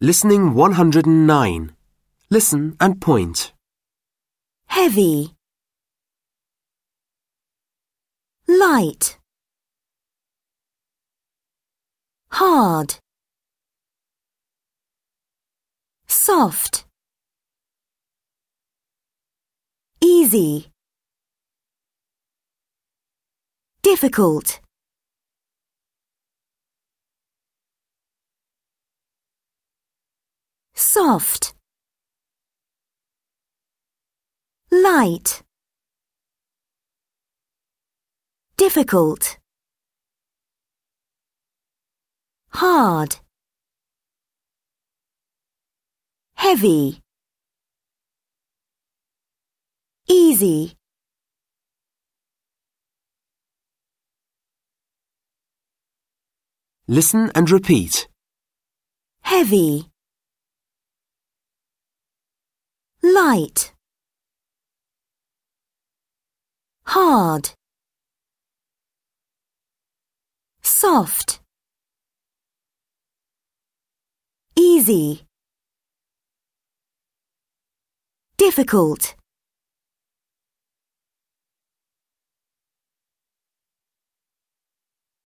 Listening 109. Listen and point. Heavy. Light. Hard. Soft. Easy. Difficult. Soft. Light. Difficult. Hard. Heavy. Easy. Listen and repeat. Heavy. Light. Hard. Soft. Easy. Difficult.